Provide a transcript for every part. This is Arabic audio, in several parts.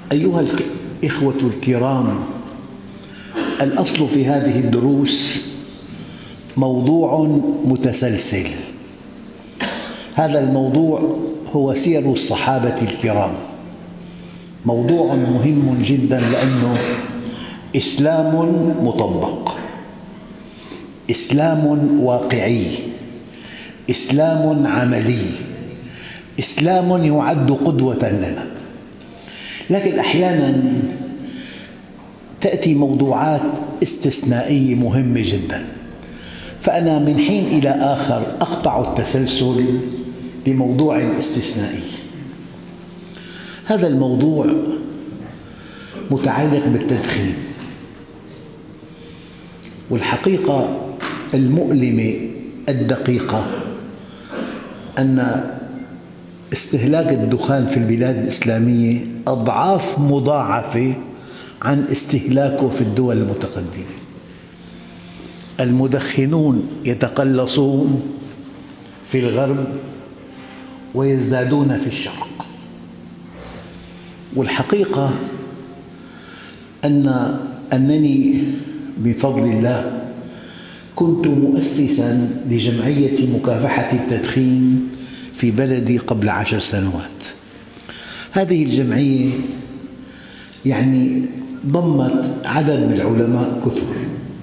أيها الإخوة الكرام، الأصل في هذه الدروس موضوع متسلسل. هذا الموضوع هو سير الصحابة الكرام، موضوع مهم جدا لأنه إسلام مطبق، إسلام واقعي، إسلام عملي، إسلام يعد قدوة لنا. لكن أحيانا تأتي موضوعات استثنائية مهمة جدا، فأنا من حين إلى آخر أقطع التسلسل بموضوع استثنائي. هذا الموضوع متعلق بالتدخين، والحقيقة المؤلمة الدقيقة أن استهلاك الدخان في البلاد الإسلامية أضعاف مضاعفة عن استهلاكه في الدول المتقدمة. المدخنون يتقلصون في الغرب ويزدادون في الشرق، والحقيقة أنني بفضل الله كنت مؤسساً لجمعية مكافحة التدخين في بلدي قبل 10 سنوات. هذه الجمعية ضمت عدد من العلماء كثر،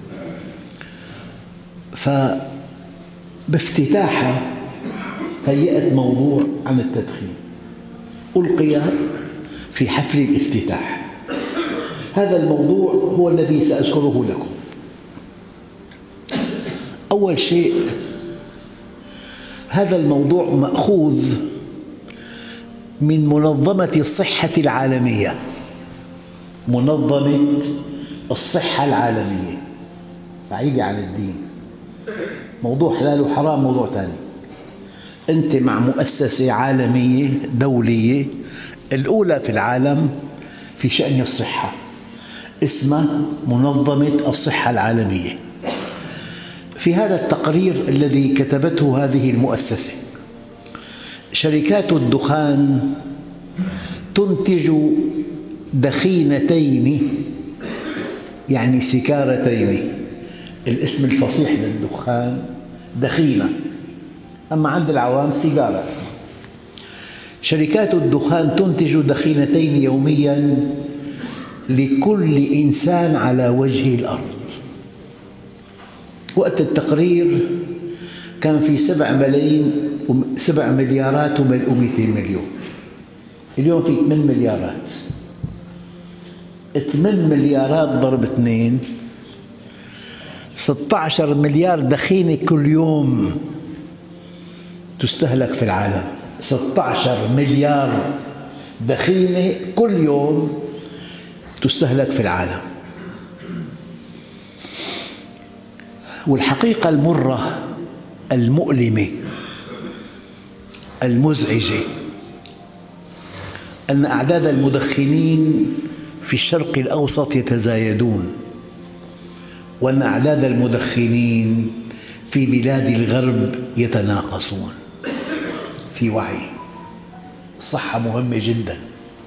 فبافتتاحها هيأت موضوع عن التدخين، ألقي في حفل الافتتاح. هذا الموضوع هو الذي سأذكره لكم. أول شيء، هذا الموضوع مأخوذ من منظمة الصحة العالمية. منظمة الصحة العالمية، بعيدة عن الدين. موضوع حلال وحرام موضوع ثاني. أنت مع مؤسسة عالمية دولية الأولى في العالم في شأن الصحة، اسمها منظمة الصحة العالمية. في هذا التقرير الذي كتبته هذه المؤسسة، شركات الدخان تنتج دخينتين، يعني سيجارتين. الاسم الفصيح للدخان دخينة، أما عند العوام سيجارة. شركات الدخان تنتج دخينتين يومياً لكل إنسان على وجه الأرض. وقت التقرير كان في 7 مليارات و200 مليون. اليوم في 8 مليارات. 8 مليارات ضرب 2، 16 مليار دخينة كل يوم تستهلك في العالم. 16 مليار دخينة كل يوم تستهلك في العالم. والحقيقة المرة المؤلمة المزعجة أن أعداد المدخنين في الشرق الأوسط يتزايدون، وأن أعداد المدخنين في بلاد الغرب يتناقصون. في وعي، الصحة مهمة جدا.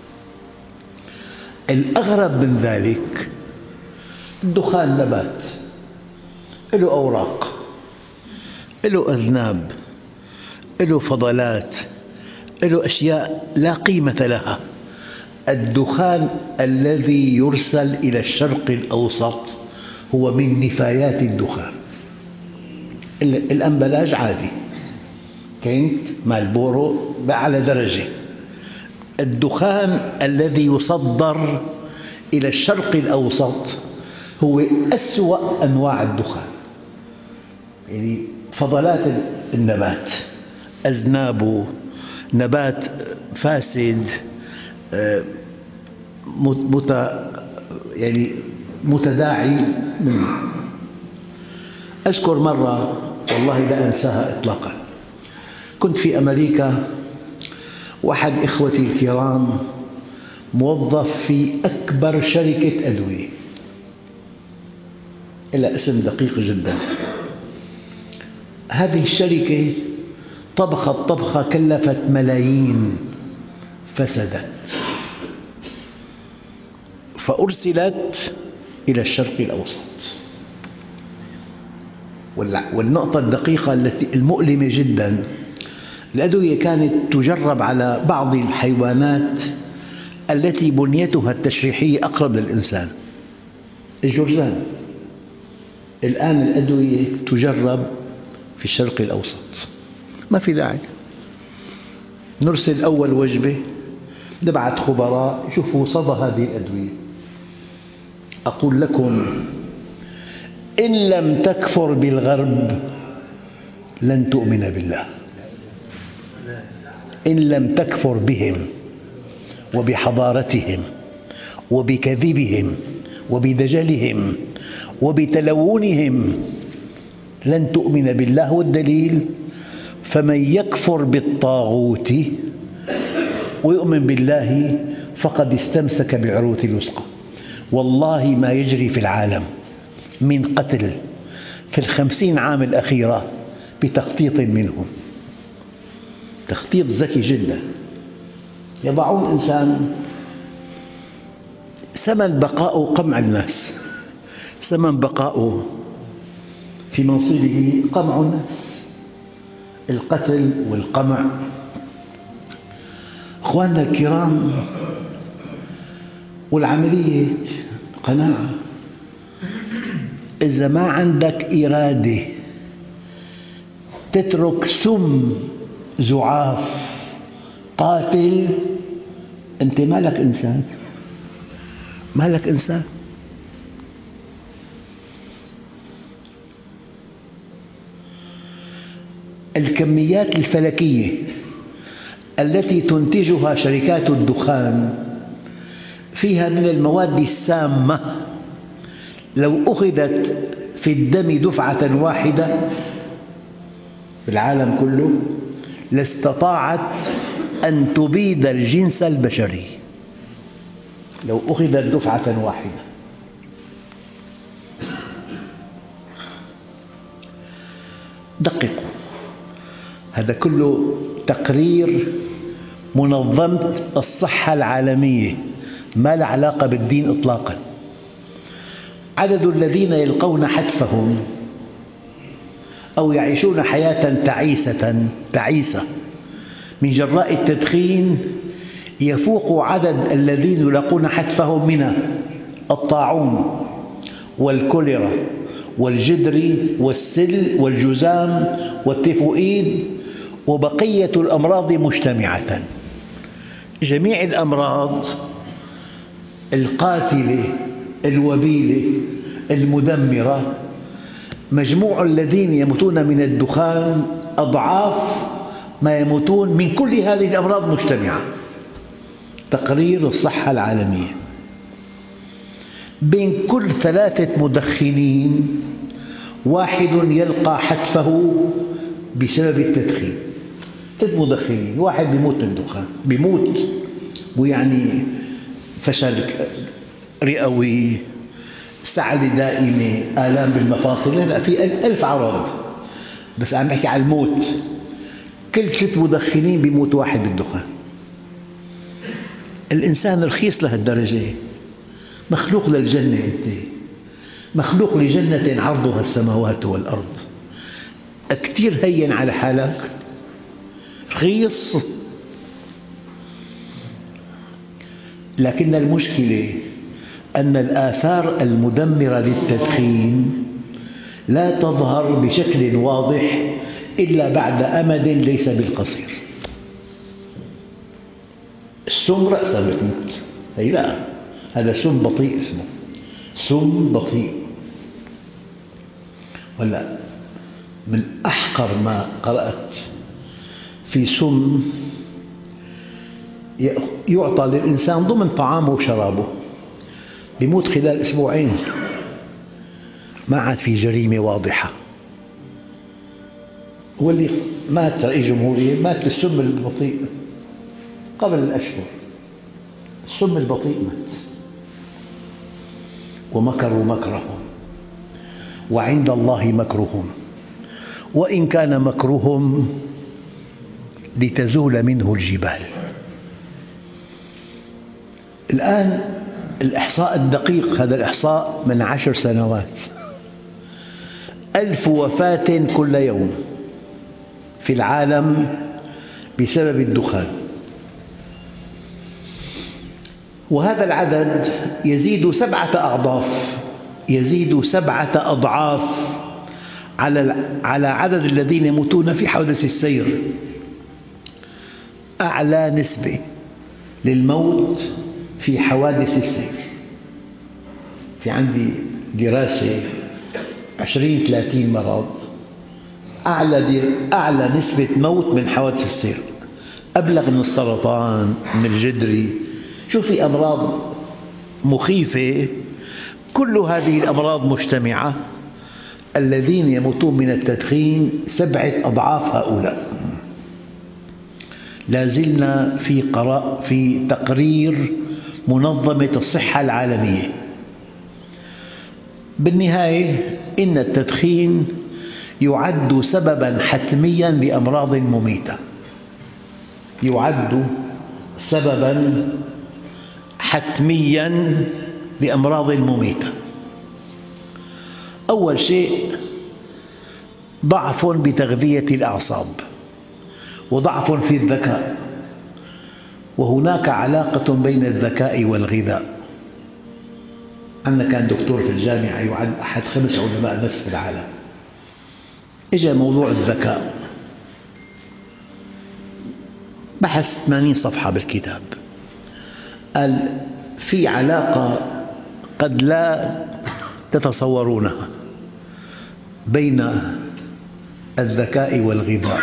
الأغرب من ذلك، الدخان نبات له أوراق، له أذناب، له فضلات، له أشياء لا قيمة لها. الدخان الذي يرسل إلى الشرق الأوسط هو من نفايات الدخان. الأمبلاج عادي، كينت، مالبورو بأعلى درجة. الدخان الذي يصدر إلى الشرق الأوسط هو أسوأ أنواع الدخان، فضلات النبات، أذنابه، نبات فاسد، متداعي منه. أذكر مرة والله لا أنساها إطلاقا، كنت في أمريكا، وأحد إخوتي الكرام موظف في أكبر شركة أدوية، إلى اسم دقيق جدا. هذه الشركة طبخت طبخة كلفت ملايين، فسدت. فأرسلت إلى الشرق الأوسط. والنقطة الدقيقة المؤلمة جدا، الأدوية كانت تجرب على بعض الحيوانات التي بنيتها التشريحية أقرب للإنسان، الجرذان. الآن الأدوية تجرب في الشرق الأوسط، ما في داعي نرسل أول وجبة، نبعث خبراء يشوفوا صدى هذه الأدوية. أقول لكم إن لم تكفر بالغرب لن تؤمن بالله. إن لم تكفر بهم وبحضارتهم وبكذبهم وبدجلهم وبتلونهم لن تؤمن بالله. والدليل فمن يكفر بالطاغوت ويؤمن بالله فقد استمسك بعروة الوثقى. والله ما يجري في العالم من قتل في 50 عام الأخيرة بتخطيط منهم، تخطيط ذكي جدا. يضعون إنسان ثمن بقاؤه قمع الناس، ثمن بقاؤه في منصبه قمع الناس، القتل والقمع. أخواننا الكرام، والعملية قناعة. إذا ما عندك إرادة تترك سم زعاف قاتل، أنت ما لك إنسان، ما لك إنسان. الكميات الفلكية التي تنتجها شركات الدخان فيها من المواد السامة لو أخذت في الدم دفعة واحدة في العالم كله لاستطاعت أن تبيد الجنس البشري، لو أخذت دفعة واحدة. دققوا، هذا كله تقرير منظمة الصحة العالمية، ما له علاقة بالدين إطلاقا. عدد الذين يلقون حتفهم أو يعيشون حياة تعيسة من جراء التدخين يفوق عدد الذين يلقون حتفهم من الطاعون والكوليرا والجدري والسل والجذام والتيفوئيد وبقية الأمراض مجتمعة. جميع الأمراض القاتلة الوبيلة المدمرة، مجموع الذين يموتون من الدخان أضعاف ما يموتون من كل هذه الأمراض مجتمعة. تقرير الصحة العالمية. بين كل 3 مدخنين واحد يلقى حتفه بسبب التدخين. 3 مدخنين، واحد بيموت من الدخان، بيموت، ويعني فشل رئوي، سعلة دائمة، آلام بالمفاصل، لا في 1000 عرض، بس عم بحكي على الموت. كل 3 مدخنين بيموت واحد بالدخان. الإنسان رخيص لهالدرجة، مخلوق للجنة، أنت مخلوق لجنة عرضها السماوات والأرض، كثير هين على حالك، رخيص. لكن المشكلة أن الآثار المدمرة للتدخين لا تظهر بشكل واضح إلا بعد أمد ليس بالقصير. السم رأسا بتموت، أي لا، هذا سم بطيء، اسمه سم بطيء. ولا من أحقر ما قرأت في سم يعطى للإنسان ضمن طعامه وشرابه، بيموت خلال 2 أسبوع. ما عاد في جريمة واضحة. هو اللي مات رئيس جمهورية مات بالسم البطيء قبل الأشهر، السم البطيء مات. ومكروا مكرهم وعند الله مكرهم وإن كان مكرهم لتزول منه الجبال. الآن الإحصاء الدقيق، هذا الإحصاء من 10 سنوات، 1000 وفاة كل يوم في العالم بسبب الدخان، وهذا العدد يزيد 7 أضعاف، يزيد 7 أضعاف على عدد الذين يموتون في حوادث السير. أعلى نسبة للموت في حوادث السير، في عندي دراسة 20-30 مرض أعلى نسبة موت من حوادث السير، أبلغ من السرطان، من الجدري. شوف في أمراض مخيفة، كل هذه الأمراض مجتمعة، الذين يموتون من التدخين 7 أضعاف هؤلاء. لازلنا في تقرير منظمة الصحة العالمية. بالنهاية إن التدخين يعد سبباً حتمياً لأمراض مميتة، يعد سبباً حتمياً لأمراض مميتة. أول شيء ضعف بتغذية الأعصاب، وضعف في الذكاء، وهناك علاقة بين الذكاء والغذاء. أنا كان دكتور في الجامعة، يعد أحد 5 علماء النفس في العالم. إجا موضوع الذكاء، بحث 80 صفحة بالكتاب، قال في علاقة قد لا تتصورونها بين الذكاء والغذاء،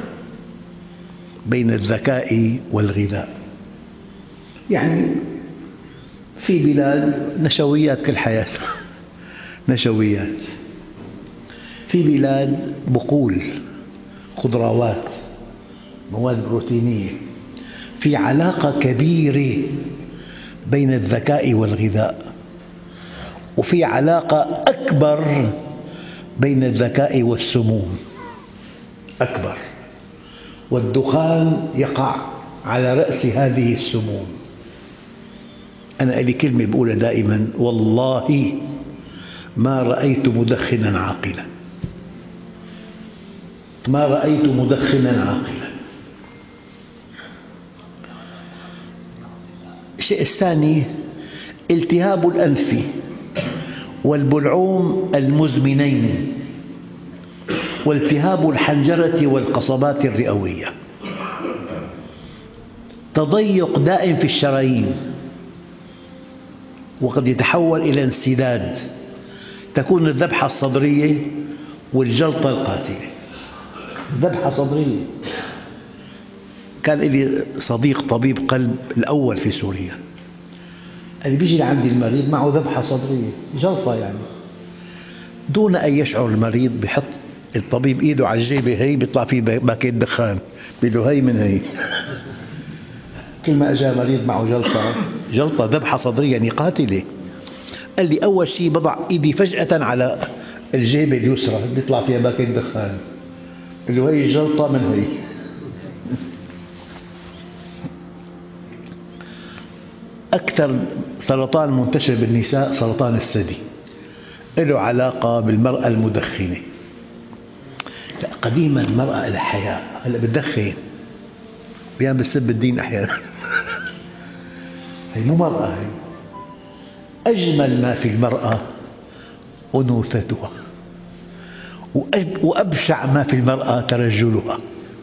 بين الذكاء والغذاء. يعني في بلاد نشويات كل حياتها، نشويات، في بلاد بقول، خضروات، مواد بروتينية. في علاقة كبيرة بين الذكاء والغذاء، وفي علاقة أكبر بين الذكاء والسموم، أكبر، والدخان يقع على رأس هذه السموم. أنا لي كلمة بقولها دائما: والله ما رأيت مدخنا عاقلا، ما رأيت مدخنا عاقلا. الشيء الثاني التهاب الأنف والبلعوم المزمنين، والتهاب الحنجرة والقصبات الرئوية، تضيق دائم في الشرايين، وقد يتحول إلى انسداد، تكون الذبحة الصدرية والجلطة القاتلة. ذبحة صدرية. كان لي صديق طبيب قلب الأول في سوريا، اللي بيجي لعندي المريض معه ذبحة صدرية، جلطة يعني، دون أن يشعر المريض بحط الطبيب إيده على الجيبة، هي بيطلع فيه باكيت دخان، بيقول له هي من هي. كل ما أجا مريض معه جلطة ذبحة صدرية يعني قاتلة، قال لي أول شيء بضع إيدي فجأة على الجيبة اليسرى بيطلع فيها باكيت دخان، قال له هي الجلطة من هي. أكثر سرطان منتشر بالنساء سرطان الثدي، له علاقة بالمرأة المدخنة. قديما المرأة لها حياء، هلا بتدخن، بيان بتسب الدين أحيانا. هي مو مرأة، هي أجمل ما في المرأة أنوثتها، وأبشع ما في المرأة ترجلها.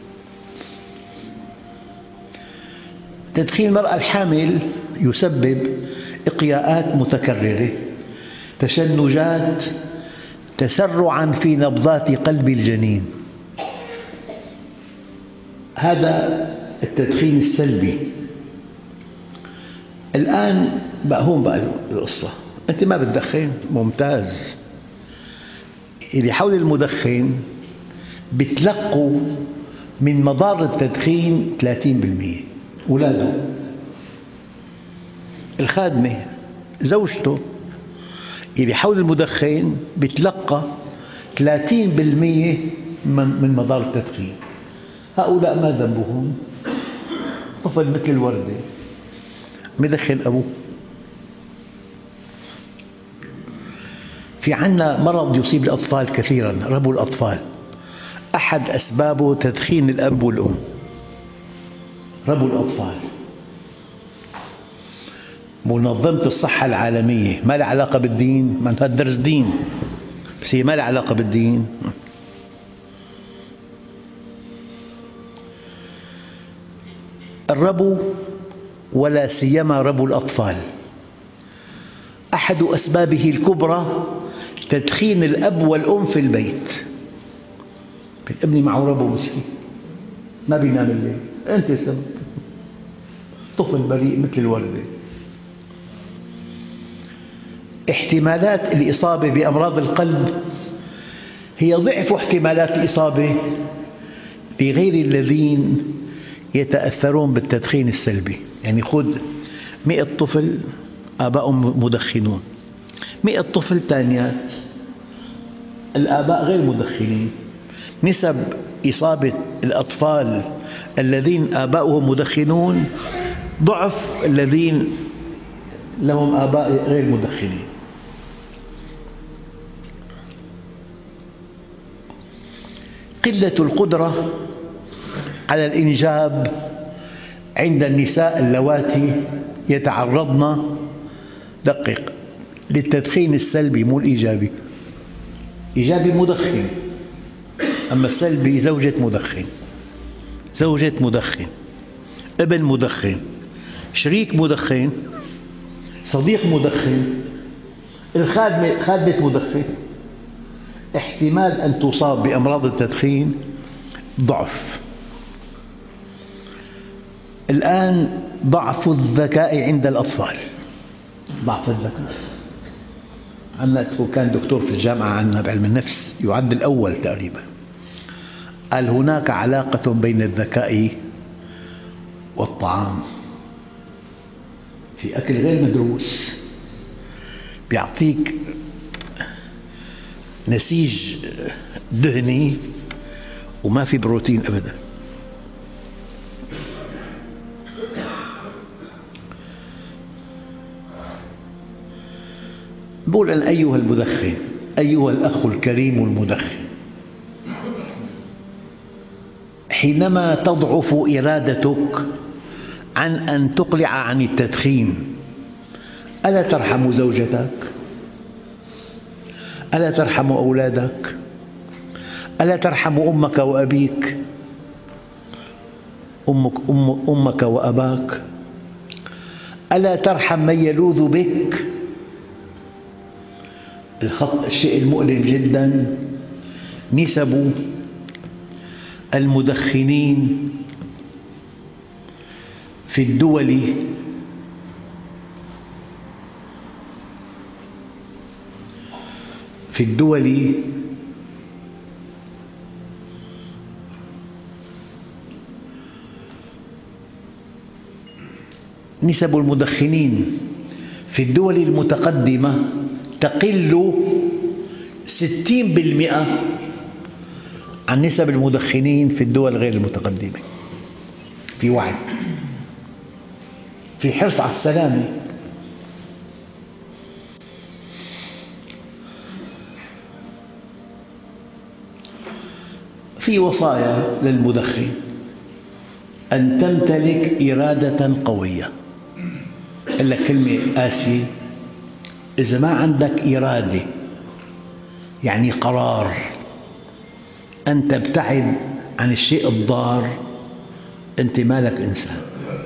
تدخين المرأة الحامل يسبب إقياءات متكررة، تشنجات، تسرعا في نبضات قلب الجنين. هذا التدخين السلبي. الآن هون بقى القصة، أنت ما بتدخن، ممتاز. اللي حول المدخن بتلقوا من مضار التدخين 30%. أولاده، الخادمة، زوجته، اللي حول المدخن بتلقى 30% من مضار التدخين. هؤلاء ما ذنبهم؟ طفل مثل الوردة، مدخن أبوه، في عنا مرض يصيب الأطفال كثيرا، ربو الأطفال. أحد أسبابه تدخين الأب والأم، ربو الأطفال. منظمة الصحة العالمية ما لها علاقة بالدين، ما هذا درس دين، بس هي ما لها علاقة بالدين. الربو ولا سيما ربو الأطفال أحد أسبابه الكبرى تدخين الأب والأم في البيت. ابني معه ربو مسكين ما بينام الليل، أنت السبب. طفل بريء مثل الوردة. احتمالات الإصابة بأمراض القلب هي ضعف احتمالات الإصابة بغير الذين يتأثرون بالتدخين السلبي. يعني خذ 100 طفل آبائهم مدخنون، 100 طفل ثانيات الآباء غير مدخنين، نسب إصابة الأطفال الذين آباؤهم مدخنون ضعف الذين لهم آباء غير مدخنين. قلة القدرة على الإنجاب عند النساء اللواتي يتعرضن، دقق، للتدخين السلبي مو الإيجابي. إيجابي مدخن، أما السلبي زوجة مدخن، زوجة مدخن، ابن مدخن، شريك مدخن، صديق مدخن، خادمة مدخن. احتمال أن تصاب بأمراض التدخين ضعف. الآن ضعف الذكاء عند الأطفال، ضعف الذكاء. كان دكتور في الجامعة عندنا بعلم النفس، يعد الأول تقريبا، قال هناك علاقة بين الذكاء والطعام. في أكل غير مدروس بيعطيك نسيج دهني وما في بروتين أبدا. بقول أن أيها المدخن، أيها الأخ الكريم المدخن، حينما تضعف إرادتك عن أن تقلع عن التدخين، ألا ترحم زوجتك؟ ألا ترحم أولادك؟ ألا ترحم أمك وأبيك؟ أمك وأباك؟ ألا ترحم من يلوذ بك؟ الشيء المؤلم جدا نسب المدخنين في الدول نسب المدخنين في الدول المتقدمة تقل 60% عن نسب المدخنين في الدول غير المتقدمة. في وعي، في حرص على السلامة. في وصايا للمدخن أن تمتلك إرادة قوية. قال لك كلمة قاسية، إذا ما عندك إرادة يعني قرار أن تبتعد عن الشيء الضار، أنت مالك إنسان.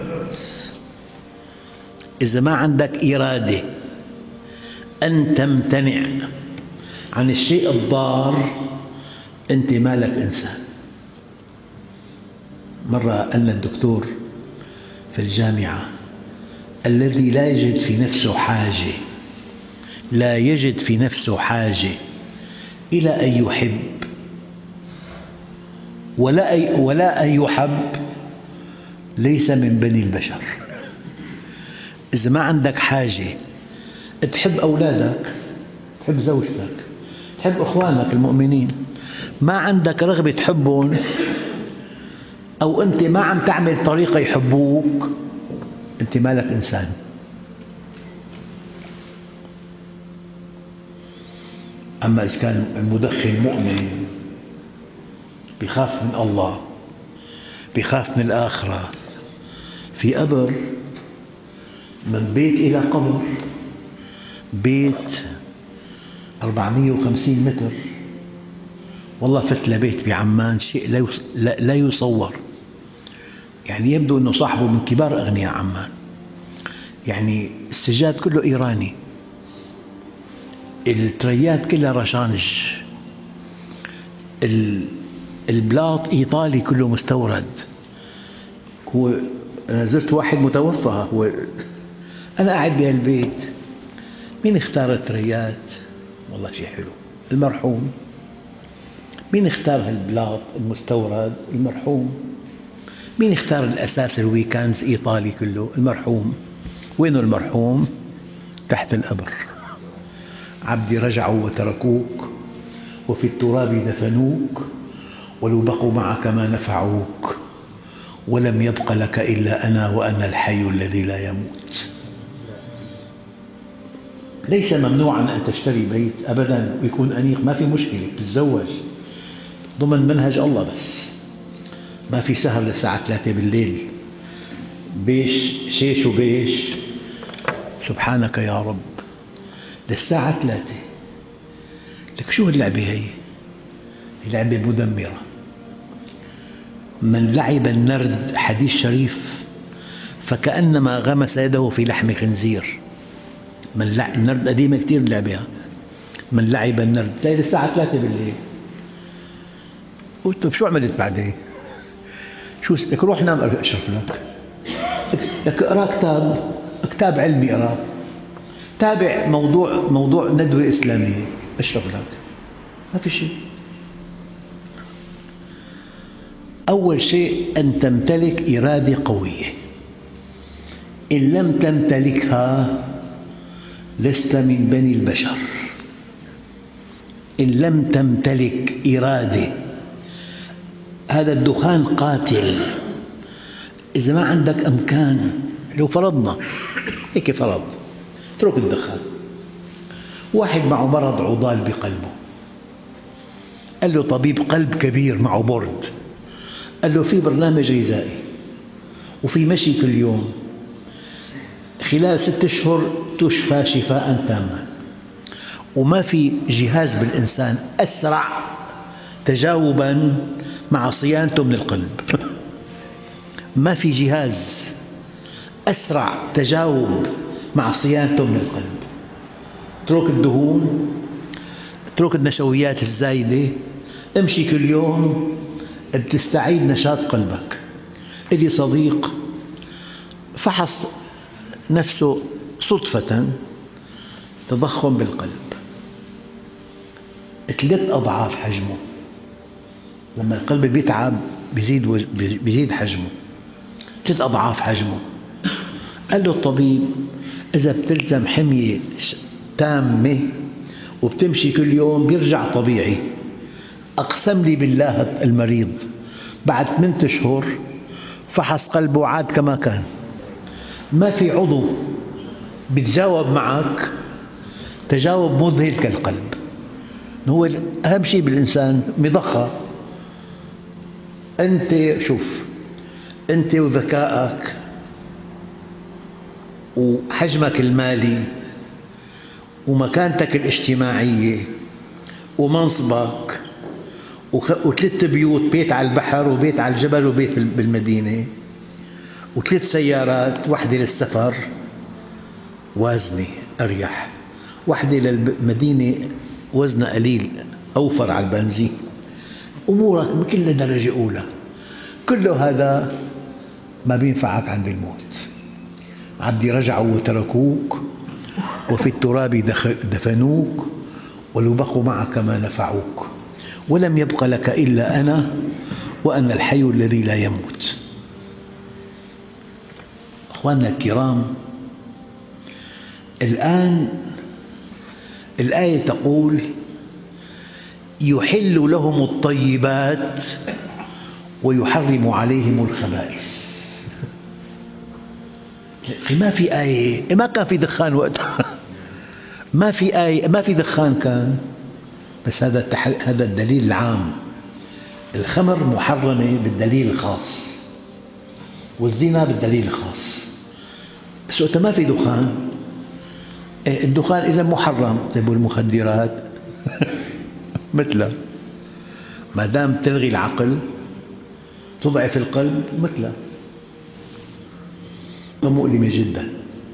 إذا ما عندك إرادة أن تمتنع عن الشيء الضار، أنت مالك إنسان. مرة قال لنا الدكتور في الجامعة: الذي لا يجد في نفسه حاجة إلى أن يحب ولا أن يحب ليس من بني البشر. إذا ما عندك حاجة تحب أولادك، تحب زوجتك، تحب أخوانك المؤمنين، ما عندك رغبة تحبهم، أو أنت ما عم تعمل طريقة يحبوك، أنت مالك إنسان. أما إذا كان المدخن مؤمن بيخاف من الله، بيخاف من الآخرة، في قبر، من بيت إلى قبر بيت 450 متر، والله فت لبيت بعمان شيء لا يصور، يعني يبدو أنه صاحبه من كبار أغنياء عمان، يعني السجاد كله إيراني، التريات كلها رشانج، البلاط إيطالي كله مستورد. أنا زرت واحد متوفى، أنا قاعد بهالبيت، مين اختار التريات؟ والله شيء حلو، المرحوم. مين اختار هالبلاط المستورد؟ المرحوم. مين اختار الأساس الويكانز إيطالي كله؟ المرحوم. وينه المرحوم؟ تحت القبر. عبدي رجعوا وتركوك، وفي التراب دفنوك، ولو بقوا معك ما نفعوك، ولم يبق لك إلا أنا وأنا الحي الذي لا يموت. ليس ممنوعا أن تشتري بيت أبدا ويكون أنيق، ما في مشكلة، تتزوج ضمن منهج الله، بس ما في سهر للساعة 3 بالليل، بيش شيش وبيش، سبحانك يا رب، للساعة 3. لك شو اللعبة هي؟ لعبة مدمرة. من لعب النرد، حديث شريف، فكأنما غمس يده في لحم خنزير. النرد قديمة كتير اللعبة. من لعب النرد تلاقي الساعة 3 بالليل. قلت شو عملت بعدين؟ شو لك روح نام أشرف لك، لك اقرأ كتاب علمي، اقرأ، تابع موضوع ندوة إسلامية، أشرف لك، ما في شيء. أول شيء أن تمتلك إرادة قوية، إن لم تمتلكها لست من بني البشر. إن لم تمتلك إرادة، هذا الدخان قاتل. إذا ما عندك أمكان، لو فرضنا هيك فرض، اترك الدخان. واحد معه مرض عضال بقلبه، قال له طبيب قلب كبير معه بورد، قال له في برنامج غذائي وفي مشي كل يوم، خلال 6 أشهر تشفى شفاء تاما. وما في جهاز بالإنسان أسرع تجاوبا مع صيانته من القلب. ما في جهاز أسرع تجاوب مع صيانته من القلب. اترك الدهون، اترك النشويات الزايدة، امشي كل يوم، بتستعيد نشاط قلبك. إلي صديق فحص نفسه صدفة تضخم بالقلب 3 أضعاف حجمه. لما القلب بيتعب بيزيد حجمه 3 أضعاف حجمه. قال له الطبيب إذا بتلزم حمية تامة وبتمشي كل يوم بيرجع طبيعي. أقسم لي بالله المريض بعد 8 أشهر فحص قلبه عاد كما كان. ما في عضو بيتجاوب معك تجاوب مذهل كالقلب. هو أهم شيء بالإنسان مضخة. أنت شوف، أنت وذكائك وحجمك المالي ومكانتك الاجتماعية ومنصبك و3 بيوت، بيت على البحر وبيت على الجبل وبيت بالمدينة و3 سيارات، واحدة للسفر وازنة أريح، واحدة للمدينة وزنها قليل أوفر على البنزين، أمورك كلها درجة أولى. كل هذا ما بينفعك عند الموت. عبدي رجعوا وتركوك، وفي التراب دفنوك، ولو بقوا معك ما نفعوك، ولم يبق لك إلا أنا وأنا الحي الذي لا يموت. أخواننا الكرام، الآن الآية تقول يحل لهم الطيبات ويحرم عليهم الخبائث. ما في آية، ما كان في دخان وقتها. ما في آية، ما في دخان كان. بس هذا الدليل العام. الخمر محرمة بالدليل الخاص، والزنا بالدليل الخاص. بس وقت ما في دخان، الدخان إذا محرم. طيب والمخدرات مثلها، ما دام تلغي العقل تضعف القلب مثلها. مؤلمة جدا.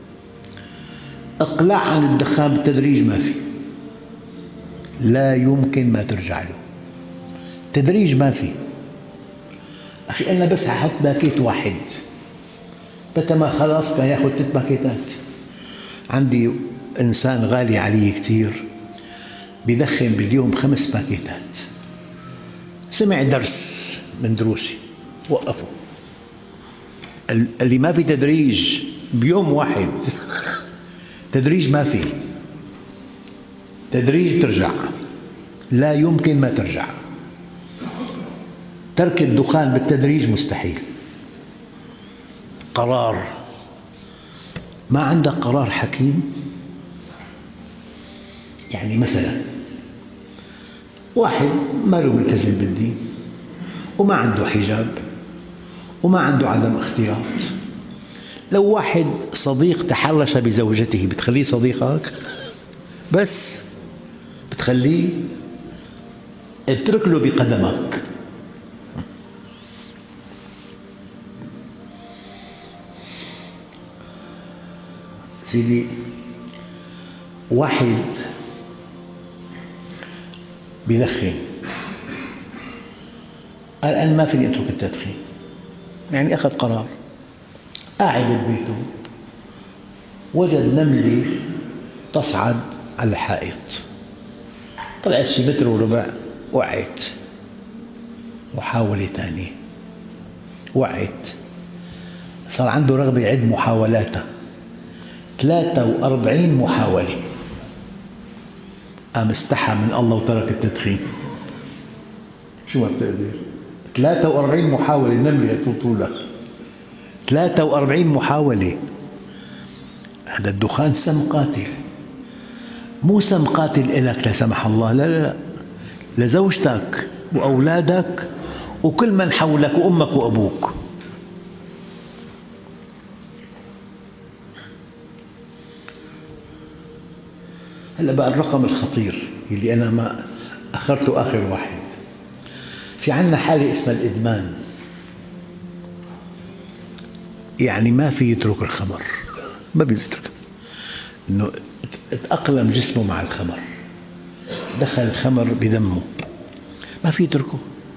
إقلاع عن الدخان بالتدريج ما في، لا يمكن ما ترجع له. تدريج ما في. أخي أنا بس أحط باكيت واحد، متى ما خلاص كان يأخذ 3 باكيتات. عندي إنسان غالي علي كثير بدخن باليوم 5 باكيتات. سمع درس من دروسي وقفوا، اللي ما في تدريج بيوم واحد. تدريج ما في. تدريج ترجع، لا يمكن ما ترجع. ترك الدخان بالتدريج مستحيل. قرار، ما عندك قرار حكيم. يعني مثلا واحد ما له ملتزم بالدين وما عنده حجاب وما عنده عدم اختيار. لو واحد صديق تحرش بزوجته بتخليه صديقك؟ بس بتخليه؟ اترك له بقدمك. سيدي، واحد بيدخن قال أنا ما فيني أترك التدخين، يعني أخذ قرار. قاعد ببيته وجد نملة تصعد على الحائط، طلعت شي متر وربع، وقعت. محاولة ثانية، وقعت. صار عنده رغبة يعد محاولاته، 43 محاولة. قام استحى من الله وترك التدخين. شو ما بتقدر، 43 محاولة النملة طولها، 43 محاولة. هذا الدخان سم قاتل. مو سم قاتل إلك لا سمح الله، لا لا لا، لزوجتك وأولادك وكل من حولك وأمك وأبوك. هلأ بقى الرقم الخطير اللي أنا ما أخرته آخر واحد. في عنا حالة اسمها الإدمان، يعني ما في يترك الخمر، ما بيترك، إنه تأقلم جسمه مع الخمر، دخل الخمر بدمه، ما في يتركه.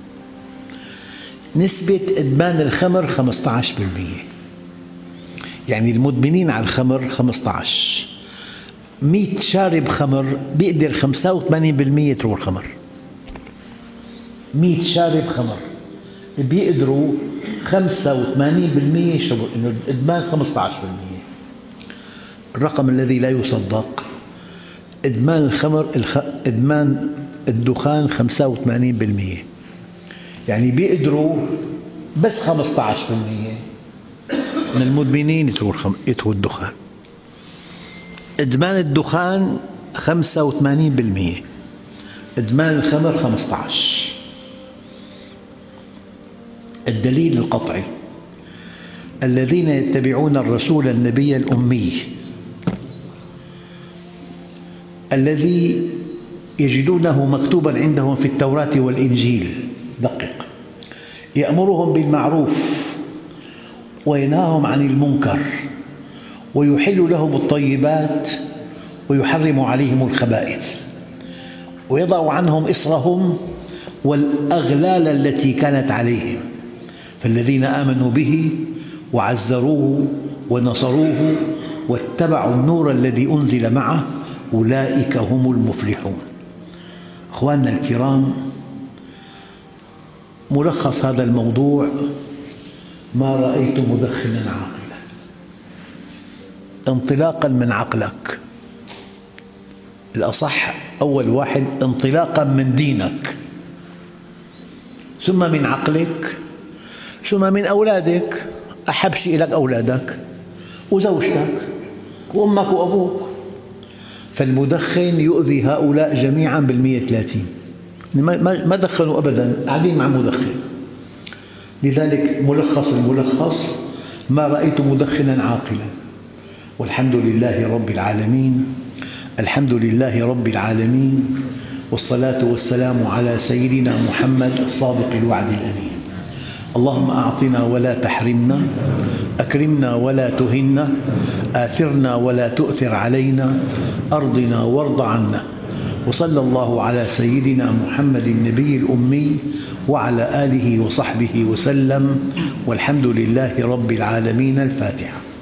نسبة إدمان الخمر 15%، يعني المدمنين على الخمر 15. 100 شارب خمر بيقدر 85% يترك الخمر. 100 شارب خمر بيقدروا 85% يشربوا، إنه الإدمان 15%. الرقم الذي لا يصدق، إدمان الخمر إدمان الدخان 85%، يعني بيقدروا بس 15% من المدمنين يتركوا الدخان. إدمان الدخان 85%، إدمان الخمر 15%. الدليل القطعي: الذين يتبعون الرسول النبي الأمي الذي يجدونه مكتوبا عندهم في التوراة والإنجيل، دقق، يأمرهم بالمعروف وينهاهم عن المنكر ويحل لهم الطيبات ويحرم عليهم الخبائث ويضع عنهم إصرهم والأغلال التي كانت عليهم، فالذين آمنوا به وعزروه ونصروه واتبعوا النور الذي أنزل معه أولئك هم المفلحون. أخواننا الكرام، ملخص هذا الموضوع: ما رأيت مدخنا عاقلا. انطلاقا من عقلك، الأصح أول واحد انطلاقا من دينك، ثم من عقلك، ثم من أولادك. أحب شيء لك أولادك وزوجتك وأمك وأبوك. فالمدخن يؤذي هؤلاء جميعا بال130. ما دخنوا أبدا، قاعدين مع مدخن. لذلك ملخص الملخص: ما رأيت مدخنا عاقلا. والحمد لله رب العالمين، الحمد لله رب العالمين، والصلاة والسلام على سيدنا محمد الصادق الوعد الأمين. اللهم أعطنا ولا تحرمنا، أكرمنا ولا تهنا، آثرنا ولا تؤثر علينا، أرضنا وارض عنا. وصلى الله على سيدنا محمد النبي الأمي وعلى آله وصحبه وسلم، والحمد لله رب العالمين. الفاتحة.